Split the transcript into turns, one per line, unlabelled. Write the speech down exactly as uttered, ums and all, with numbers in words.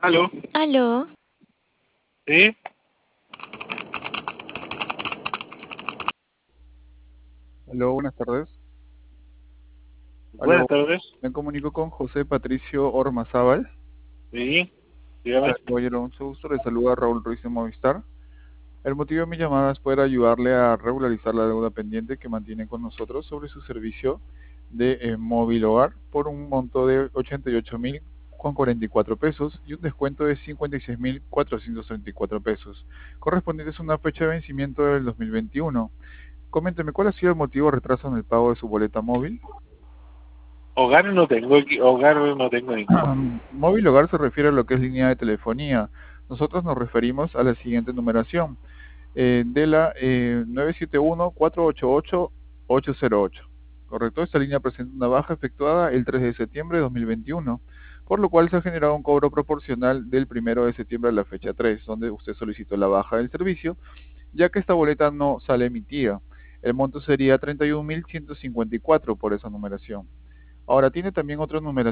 Aló,
Aló,
¿sí?
Aló, buenas tardes.
Buenas
Aló,
tardes.
me comunico con José Patricio Ormazábal.
Sí,
¿Qué
dígame.
tal, caballero? Mucho gusto. Le saluda Raúl Ruiz de Movistar. El motivo de mi llamada es poder ayudarle a regularizar la deuda pendiente que mantiene con nosotros sobre su servicio de eh, móvil hogar por un monto de ochenta y ocho mil con cuarenta y cuatro pesos y un descuento de cincuenta y seis mil cuatrocientos treinta y cuatro pesos, correspondientes a una fecha de vencimiento del dos mil veintiuno. Coménteme, ¿cuál ha sido el motivo de retraso en el pago de su boleta móvil?
Hogar no tengo aquí, hogar no tengo ninguno.
Móvil hogar se refiere a lo que es línea de telefonía. Nosotros nos referimos a la siguiente numeración, eh, de la eh, nueve siete uno, cuatro ocho ocho, ocho cero ocho. ¿Correcto? Esta línea presenta una baja efectuada el tres de septiembre de dos mil veintiuno, por lo cual se ha generado un cobro proporcional del primero de septiembre a la fecha tres, donde usted solicitó la baja del servicio, ya que esta boleta no sale emitida. El monto sería treinta y un mil ciento cincuenta y cuatro por esa numeración. Ahora, tiene también otra numeración